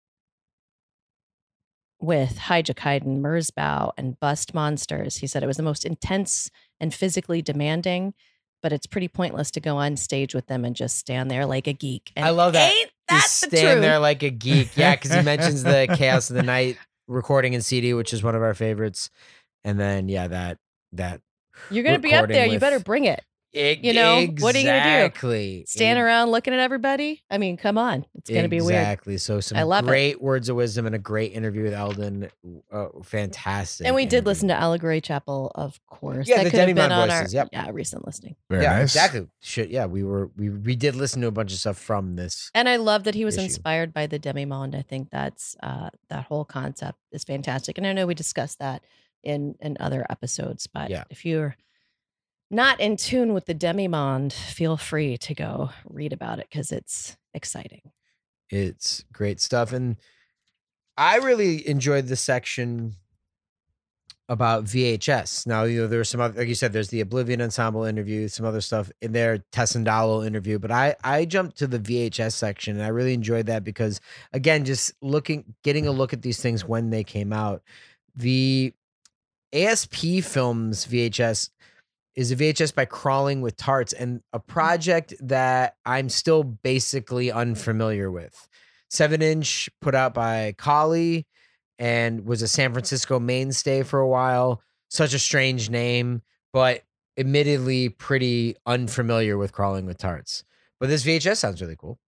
with Hijackiden, Merzbow, and Bust Monsters. He said it was the most intense and physically demanding, but it's pretty pointless to go on stage with them and just stand there like a geek. And I love that. Ain't that Just the stand truth? there like a geek. Yeah, because he mentions the Chaos of the Night recording in C D, which is one of our favorites. And then, yeah, that that You're gonna be up recording there. You with- better bring it. Eg- You know, what are you gonna do? Exactly. Stand around looking at everybody? I mean, come on. It's gonna be weird. Exactly. So some I love it. great words of wisdom and a great interview with Eldon. Uh, fantastic. And we did interview. listen to Allegory Chapel, of course. Yeah, that the could have been Demi-Mon on our voices, yep. yeah recent listening. Very yeah, nice. exactly. Should yeah, we were we we did listen to a bunch of stuff from this. And I love that he was issue. inspired by the demi-monde. I think that's uh, that whole concept is fantastic. And I know we discussed that in in other episodes, but Yeah. if you're not in tune with the demi-monde, feel free to go read about it because it's exciting. It's great stuff. And I really enjoyed the section about V H S. Now, you know, there's some other, like you said, there's the Oblivion Ensemble interview, some other stuff in there, Tessendalo interview, but I, I jumped to the V H S section and I really enjoyed that because, again, just looking, getting a look at these things when they came out. The A S P Films V H S is a V H S by Crawling with Tarts, and a project that I'm still basically unfamiliar with. Seven inch put out by Kali and was a San Francisco mainstay for a while. Such a strange name, but admittedly pretty unfamiliar with Crawling with Tarts. But this V H S sounds really cool.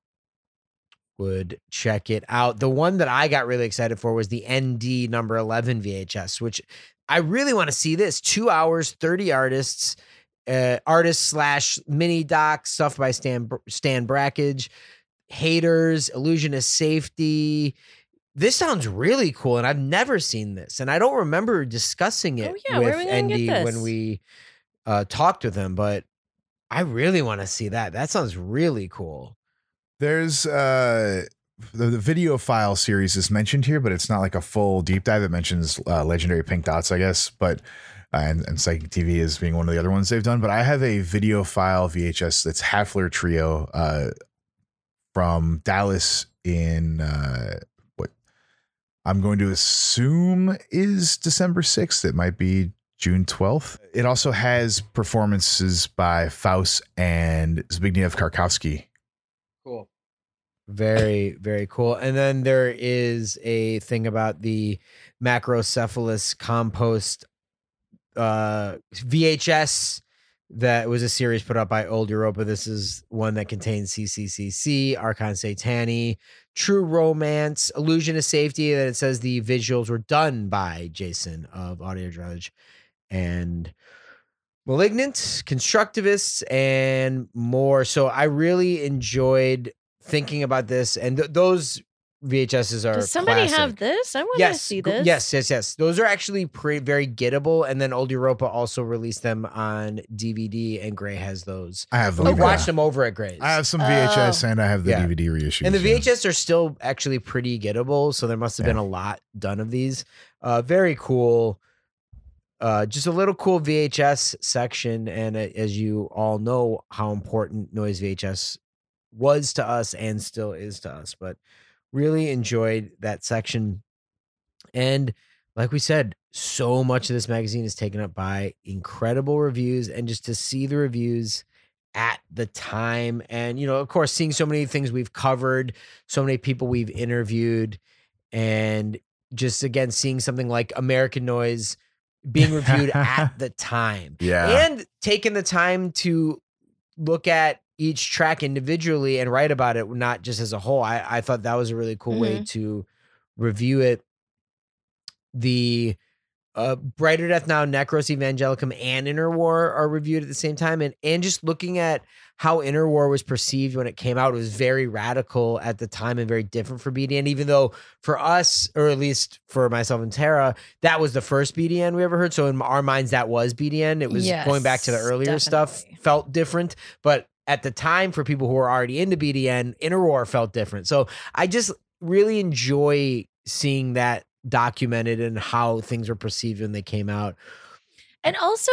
Would check it out. The one that I got really excited for was the N D number eleven V H S, which I really want to see this. Two hours, thirty artists, uh, artists slash mini doc, stuff by Stan, Stan Brakhage, Haters, Illusionist Safety. This sounds really cool, and I've never seen this. And I don't remember discussing it Oh, yeah, where with are we gonna get Andy this? when we uh, talked with him, but I really want to see that. That sounds really cool. There's uh the, the video file series is mentioned here, but it's not like a full deep dive. It mentions uh, Legendary Pink Dots, I guess, but uh, and, and Psychic T V is being one of the other ones they've done. But I have a video file V H S that's Hafler Trio uh, from Dallas in uh, what I'm going to assume is December sixth. It might be June twelfth. It also has performances by Faust and Zbigniew Karkowski. Cool. Very, very cool. And then there is a thing about the Macrocephalus compost uh, V H S that was a series put out by Old Europa. This is one that contains C C C C, Archon Satani, True Romance, Illusion of Safety, that it says the visuals were done by Jason of Audio Drudge, and Malignant, Constructivists, and more. So I really enjoyed thinking about this, and th- those V H Ss are Does somebody classic. have this? I want to Yes, see g- this. yes, yes, yes. Those are actually pretty very gettable. And then Old Europa also released them on D V D, and Gray has those. I have the We Okay. watched them over at Gray's. I have some V H S Oh. and I have the Yeah. D V D reissues. And the yeah. V H S are still actually pretty gettable, so there must have been Yeah. a lot done of these. Uh, very cool. Uh, just a little cool V H S section, and uh, as you all know, how important Noise V H S was to us and still is to us. But really enjoyed that section, and like we said, so much of this magazine is taken up by incredible reviews, and just to see the reviews at the time, and you know, of course, seeing so many things we've covered, so many people we've interviewed, and just again seeing something like American Noise being reviewed at the time, Yeah. and taking the time to look at each track individually and write about it, not just as a whole. I, I thought that was a really cool way to review it. The uh, Brighter Death Now, Necros Evangelicum, and Inner War are reviewed at the same time. And, and just looking at how Inner War was perceived when it came out, it was very radical at the time and very different for B D N, even though for us, or at least for myself and Tara, that was the first B D N we ever heard. So in our minds, that was B D N. It was Yes, going back to the earlier stuff, definitely. felt different. But at the time, for people who were already into B D N, Inner War felt different. So I just really enjoy seeing that documented and how things were perceived when they came out. And also,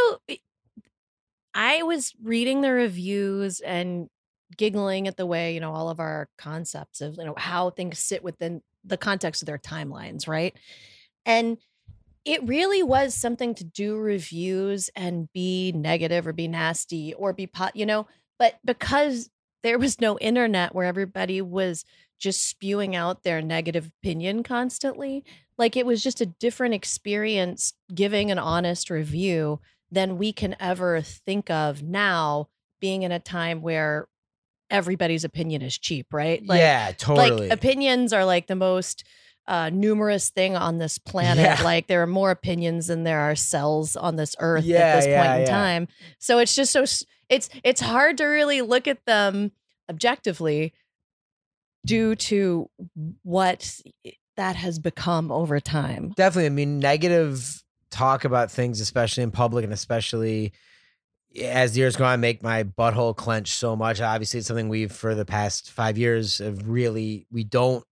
I was reading the reviews and giggling at the way, you know, all of our concepts of, you know, how things sit within the context of their timelines, right? And it really was something to do reviews and be negative or be nasty or be pot, you know, but because there was no internet where everybody was just spewing out their negative opinion constantly, like it was just a different experience giving an honest review than we can ever think of now, being in a time where everybody's opinion is cheap, right? Like, yeah, totally. Like opinions are like the most uh, numerous thing on this planet. Yeah. Like there are more opinions than there are cells on this earth Yeah, at this yeah, point in yeah. time. So it's just so s- it's it's hard to really look at them objectively due to what that has become over time. Definitely. I mean, negative talk about things, especially in public and especially as the years go on, make my butthole clench so much. Obviously, it's something we've, for the past five years, have really, we don't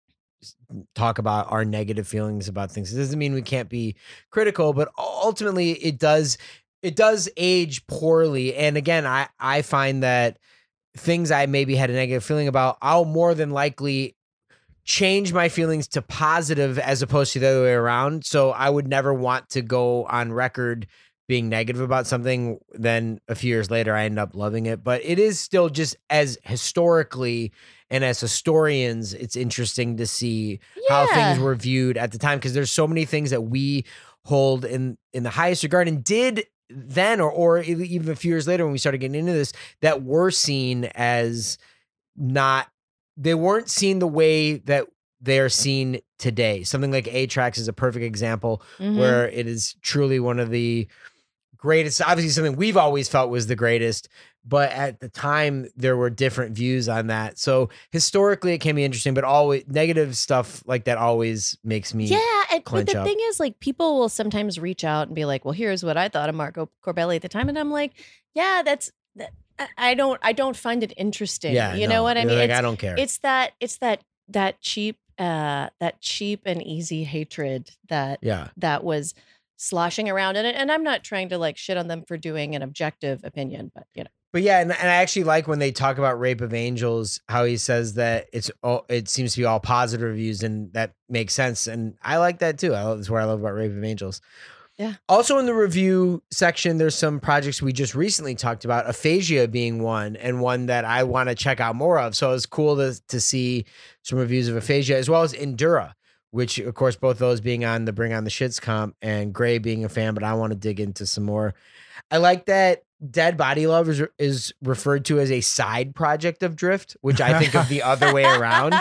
talk about our negative feelings about things. It doesn't mean we can't be critical, but ultimately it does, it does age poorly. And again, I, I find that things I maybe had a negative feeling about, I'll more than likely change my feelings to positive as opposed to the other way around. So I would never want to go on record being negative about something, then a few years later I end up loving it. But it is still just as historically and as historians, it's interesting to see how Yeah. things were viewed at the time, because there's so many things that we hold in in the highest regard and did then, or or even a few years later when we started getting into this, that were seen as not, they weren't seen the way that they're seen today. Something like A-Trax is a perfect example Mhm. where it is truly one of the greatest, obviously something we've always felt was the greatest, but at the time there were different views on that. So historically it can be interesting, but always negative stuff like that always makes me. Yeah, and, but clench the up. thing is, like, people will sometimes reach out and be like, "Well, here's what I thought of Marco Corbelli at the time," and I'm like, "Yeah, that's that, I- I don't I don't find it interesting." Yeah. you no. know what I You're mean? Like, it's, I don't care. it's that it's that that cheap uh that cheap and easy hatred that yeah. that was sloshing around in it. And I'm not trying to like shit on them for doing an objective opinion, but you know. But yeah, and, and I actually like when they talk about Rape of Angels, how he says that it's all, it seems to be all positive reviews, and that makes sense. And I like that too. I love, that's what I love about Rape of Angels. Yeah. Also in the review section, there's some projects we just recently talked about, Aphasia being one, and one that I want to check out more of. So it's cool to to see some reviews of Aphasia, as well as Endura, which of course both those being on the Bring on the Shits comp, and Gray being a fan, but I want to dig into some more. I like that Dead Body Love is, is referred to as a side project of Drift, which I think of the other way around.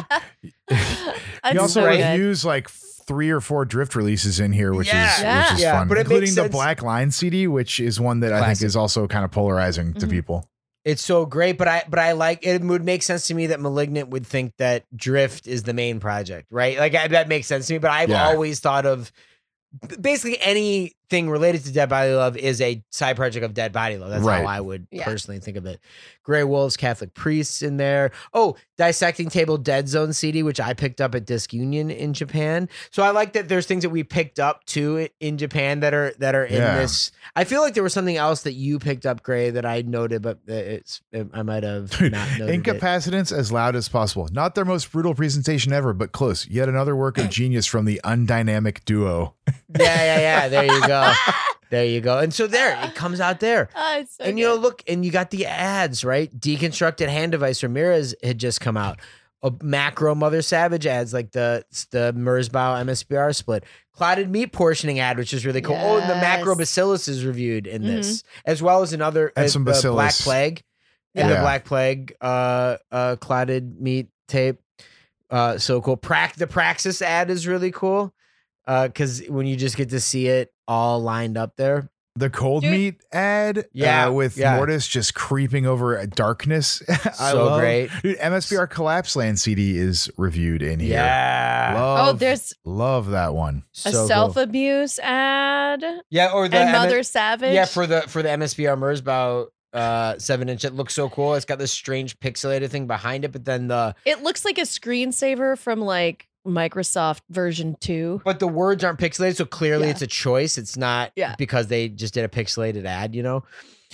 That's He also so good. reviews like three or four Drift releases in here, which Yeah. is Yeah. which is Yeah, fun, but it makes including the sense- Black Line C D, which is one that I Classic. think is also kind of polarizing to Mhm. people. It's so great, but I but I like it. Would make sense to me that Malignant would think that Drift is the main project, right? Like I, that makes sense to me. But I've Yeah. always thought of basically anything related to Dead Body Love is a side project of Dead Body Love. That's Right. how I would Yeah. personally think of it. Grey Wolves, Catholic Priests in there. Oh, Dissecting Table Dead Zone C D, which I picked up at Disc Union in Japan. So I like that there's things that we picked up too in Japan that are that are in Yeah. this. I feel like there was something else that you picked up, Gray, that I noted, but it's I might have not noted it. Incapacitance as loud as possible. Not their most brutal presentation ever, but close. Yet another work of genius from the undynamic duo. Yeah, yeah, yeah. There you go. There you go. And so there, it comes out there. Oh, it's so And you know, good. look, and you got the ads, right? Deconstructed Hand Device Ramirez had just come out. A macro Mother Savage ads like the the Merzbow M S B R split. Clotted Meat portioning ad, which is really cool. Oh, and the macro Yes. bacillus is reviewed in this, as well as another And uh, some the Black Bacillus. Plague and Yeah. the Black Plague uh uh Clotted Meat tape. Uh so cool. Prac the Praxis ad is really cool. because when you just get to see it all lined up there. The cold Dude. meat ad, Yeah, uh, with yeah. Mortis just creeping over darkness. I So love, great. Dude, M S B R Collapse Land C D is reviewed in here. Yeah. Love, Oh, there's love that one. a So cool. self abuse ad Yeah, or the and M- Mother Savage. Yeah, for the for the M S B R Merzbow uh seven inch, it looks so cool. It's got this strange pixelated thing behind it, but then the it looks like a screensaver from like Microsoft version two. but the words aren't pixelated, so clearly Yeah. it's a choice. It's not Yeah. because they just did a pixelated ad, you know.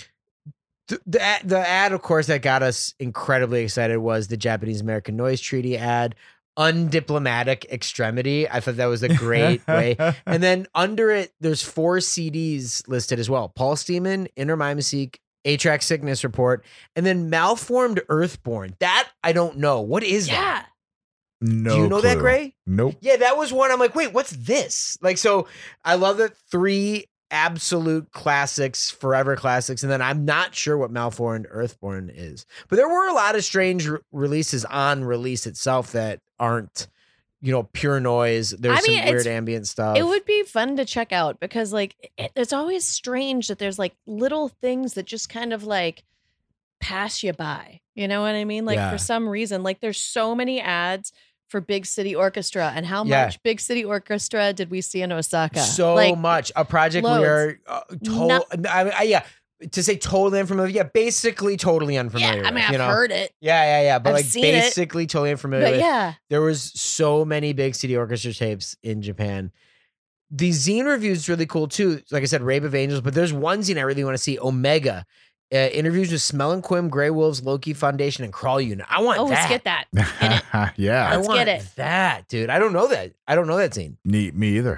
The, the ad, the ad, of course, that got us incredibly excited was the Japanese American Noise Treaty ad, Undiplomatic Extremity. I thought that was a great way. And then under it, there's four C Ds listed as well: Paul Steeman, Inner Mimeseek, A-Track Sickness Report, and then Malformed Earthborn. That I don't know. What is that? Yeah. No Do you know that, clue. Gray? Nope. Yeah, that was one. I'm like, wait, what's this? Like, so I love that three absolute classics, forever classics, and then I'm not sure what Malformed Earthborn is. But there were a lot of strange re- releases on release itself that aren't, you know, pure noise. There's I mean, some weird it's- ambient stuff. It would be fun to check out because, like, it, it's always strange that there's like little things that just kind of like pass you by. You know what I mean? Like, Yeah. for some reason, like, there's so many ads for Big City Orchestra, and how Yeah. much Big City Orchestra did we see in Osaka? so like, much a project we loads. are uh, total. I, I, yeah, to say totally unfamiliar. Yeah, basically totally unfamiliar. Yeah, I mean, with, I've you know? heard it, Yeah, yeah, yeah. But I've like seen it. basically totally unfamiliar. but with. yeah, There was so many Big City Orchestra tapes in Japan. The zine review is really cool too. Like I said, Rape of Angels, but there's one zine I really want to see: Omega. Uh, interviews with Smell and Quim, Grey Wolves, Loki Foundation, and Crawl Unit. I want oh, that. let's get that. yeah. I Let's want get it. that, dude. I don't know that. I don't know that scene. Neat. Me either.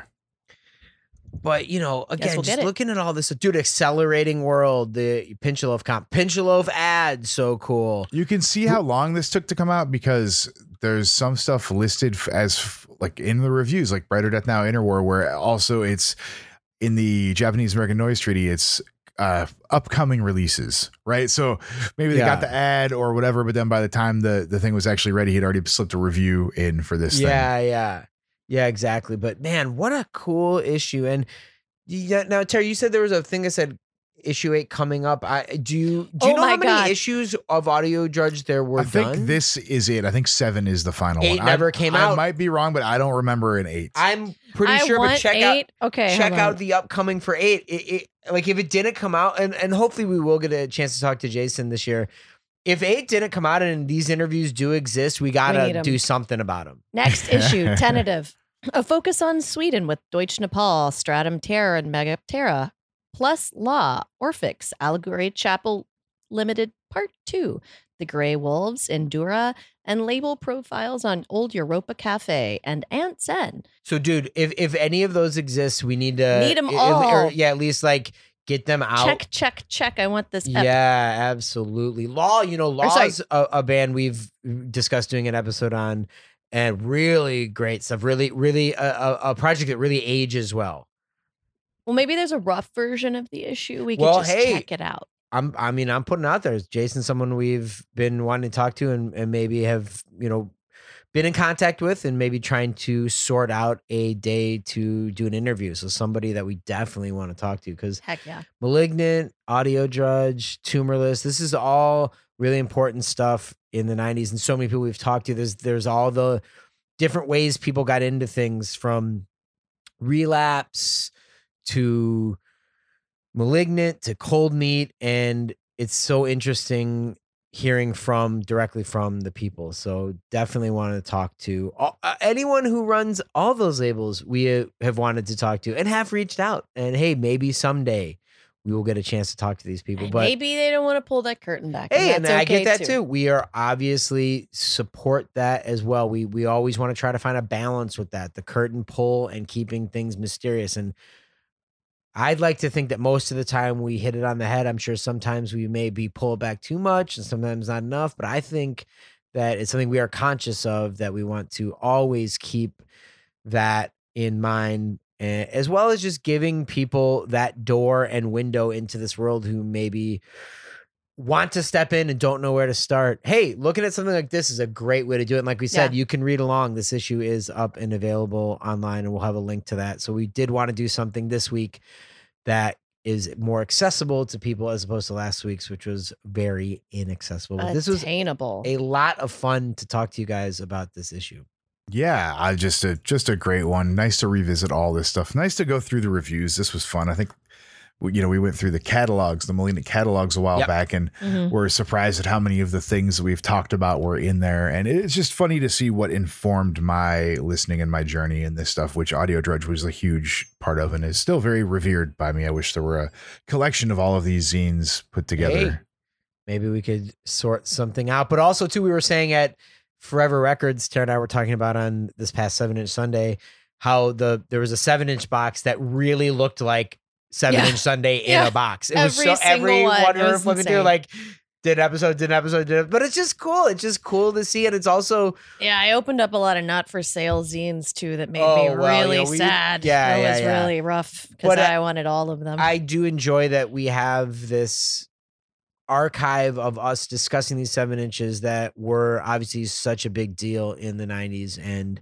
But you know, again, we'll just get it. looking at all this, dude, Accelerating World, the Pinchaloaf comp, Pinchaloaf ad, so cool. You can see how long this took to come out because there's some stuff listed f- as f- like in the reviews, like Brighter Death Now, Interwar, where also it's in the Japanese American Noise Treaty. It's uh, upcoming releases, right? So maybe they Yeah. got the ad or whatever, but then by the time the, the thing was actually ready, he'd already slipped a review in for this thing. Yeah, yeah, yeah, exactly. But man, what a cool issue! And yeah, now Terry, you said there was a thing that said issue eight coming up. I do you do you Oh know my how many God. issues of Audio Judge there were I think done? this is it. I think seven is the final Eight one. never I, came I out. might be wrong, but I don't remember an eight. I'm pretty I sure, but want check out eight. Okay, check hold out on. the upcoming for eight. It, it, like if it didn't come out, and and hopefully we will get a chance to talk to Jason this year. If eight didn't come out and these interviews do exist, we need gotta 'em. do something about them. Next issue, tentative. A focus on Sweden with Deutsche Nepal, Stratum Terror, and Megaptera, plus Law, Orphix, Allegory Chapel Limited Part two, The Grey Wolves, Endura, and label profiles on Old Europa Cafe and Aunt Zen. So, dude, if if any of those exist, we need to Need 'em i- i- all. or, yeah, at least like get them out. Check, check, check. I want this. ep- Yeah, absolutely. Law, you know, Or sorry. Law's a, a band we've discussed doing an episode on, and really great stuff. Really, really a, a, a project that really ages well. Well, maybe there's a rough version of the issue. We could Well, just hey, check it out. I'm, I mean, I'm putting it out there. Is Jason someone we've been wanting to talk to and, and maybe have, you know, been in contact with and maybe trying to sort out a day to do an interview. So somebody that we definitely want to talk to because Heck yeah. Malignant, Audio Judge, Tumorless, this is all really important stuff in the nineties. And so many people we've talked to, there's, there's all the different ways people got into things from Relapse to Malignant to Cold Meat, and it's so interesting hearing from directly from the people. So definitely want to talk to all, uh, anyone who runs all those labels. We uh, have wanted to talk to and have reached out. And hey, maybe someday we will get a chance to talk to these people. And But maybe they don't want to pull that curtain back. hey, and that's I okay get that too. We are obviously support that as well. We we always want to try to find a balance with that, the curtain pull and keeping things mysterious. And I'd like to think that most of the time we hit it on the head. I'm sure sometimes we maybe pull it back too much and sometimes not enough. But I think that it's something we are conscious of, that we want to always keep that in mind, eh, as well as just giving people that door and window into this world who maybe want to step in and don't know where to start, hey, looking at something like this is a great way to do it. And like we said, Yeah. you can read along. This issue is up and available online, and we'll have a link to that. So we did want to do something this week that is more accessible to people as opposed to last week's, which was very inaccessible. But this was Attainable. a lot of fun to talk to you guys about this issue. Yeah, I just a just a great one. Nice to revisit all this stuff. Nice to go through the reviews. This was fun. I think we- you know, we went through the catalogs, the Molina catalogs a while Yep. back, and Mhm. we're surprised at how many of the things that we've talked about were in there. And it's just funny to see what informed my listening and my journey in this stuff, which Audio Drudge was a huge part of and is still very revered by me. I wish there were a collection of all of these zines put together. Hey. Maybe we could sort something out. But also, too, we were saying at Forever Records, Tara and I were talking about on this past seven inch Sunday, how the there was a seven inch box that really looked like seven inch Yeah. Sunday in Yeah. a box. It Every was so single every one. one It we were was flipping through, insane. like, did an episode, did an episode, did it. But it's just cool. It's just cool to see. And it's also, Yeah, I opened up a lot of not for sale zines too that made Oh, me well, really yeah, we- sad. yeah, it yeah, was yeah. really rough because But, uh, I wanted all of them. I do enjoy that we have this archive of us discussing these seven inches that were obviously such a big deal in the nineties. And,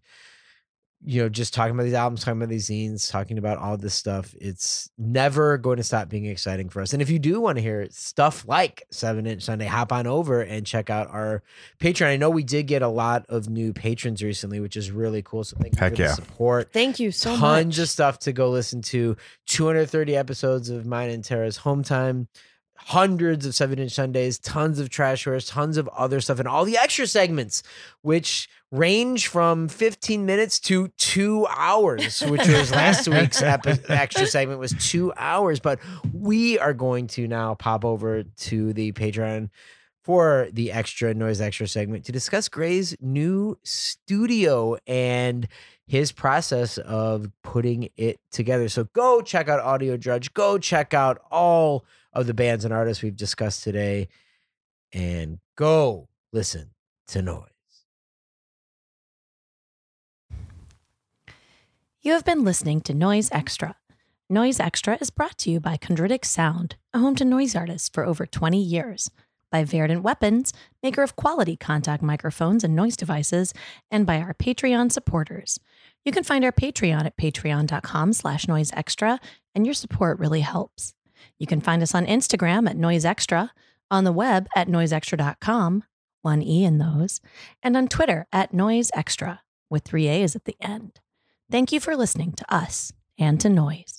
you know, just talking about these albums, talking about these zines, talking about all this stuff, it's never going to stop being exciting for us. And if you do want to hear stuff like seven inch Sunday, hop on over and check out our Patreon. I know we did get a lot of new patrons recently, which is really cool. So thank you Heck for the yeah. support. Thank you so Tons much. of stuff to go listen to. two hundred thirty episodes of mine and Tara's Home Time, hundreds of seven inch Sundays, tons of trash hours, tons of other stuff, and all the extra segments, which range from fifteen minutes to two hours, which was last week's epi- extra segment was two hours. But we are going to now pop over to the Patreon for the extra noise extra segment to discuss Gray's new studio and his process of putting it together. So go check out Audio Drudge. Go check out all of the bands and artists we've discussed today, and go listen to Noise. You have been listening to Noise Extra. Noise Extra is brought to you by Chondritic Sound, a home to noise artists for over twenty years, by Verdant Weapons, maker of quality contact microphones and noise devices, and by our Patreon supporters. You can find our Patreon at patreon.com slash noise extra, and your support really helps. You can find us on Instagram at Noise Extra, on the web at noise extra dot com, one E in those, and on Twitter at Noise Extra, with three A's at the end. Thank you for listening to us and to Noise.